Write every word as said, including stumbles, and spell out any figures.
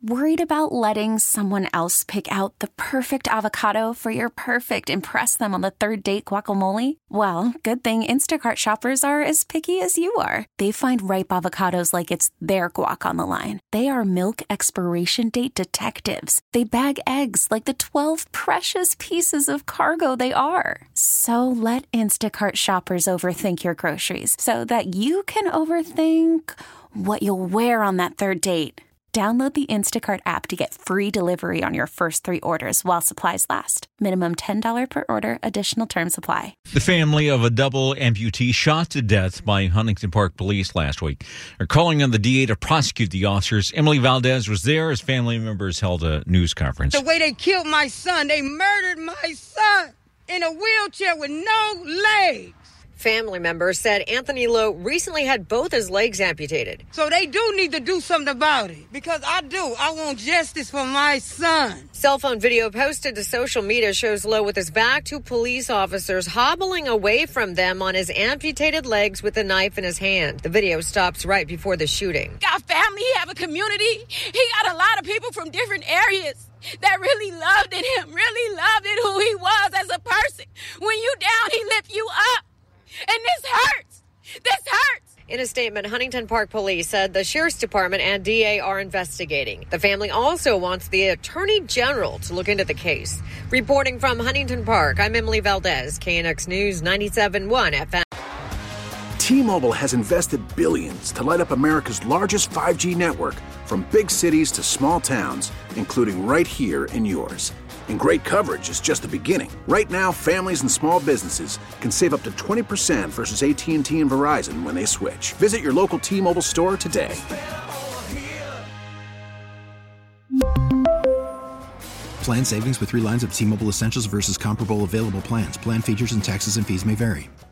Worried about letting someone else pick out the perfect avocado for your perfect impress them on the third date guacamole? Well, good thing Instacart shoppers are as picky as you are. They find ripe avocados like it's their guac on the line. They are milk expiration date detectives. They bag eggs like the twelve precious pieces of cargo they are. So let Instacart shoppers overthink your groceries so that you can overthink what you'll wear on that third date. Download the Instacart app to get free delivery on your first three orders while supplies last. Minimum ten dollars per order. Additional terms apply. The family of a double amputee shot to death by Huntington Park police last week are calling on the D A to prosecute the officers. Emily Valdez was there as family members held a news conference. The way they killed my son, they murdered my son in a wheelchair with no legs. Family members said Anthony Lowe recently had both his legs amputated. So they do need to do something about it, because I do. I want justice for my son. Cell phone video posted to social media shows Lowe with his back to police officers, hobbling away from them on his amputated legs with a knife in his hand. The video stops right before the shooting. Got family, he have a community. He got a lot of people from different areas that really loved in him, really loved it, who he was as a person. When you down, he lift you up. And this hurts. This hurts. In a statement, Huntington Park Police said the Sheriff's Department and D A are investigating. The family also wants the Attorney General to look into the case. Reporting from Huntington Park, I'm Emily Valdez, K N X News ninety-seven point one F M. T-Mobile has invested billions to light up America's largest five G network, from big cities to small towns, including right here in yours. And great coverage is just the beginning. Right now, families and small businesses can save up to twenty percent versus A T and T and Verizon when they switch. Visit your local T-Mobile store today. Plan savings with three lines of T-Mobile Essentials versus comparable available plans. Plan features and taxes and fees may vary.